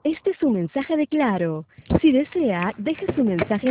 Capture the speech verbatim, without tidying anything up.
Este es un mensaje de Claro. Si desea, deje su mensaje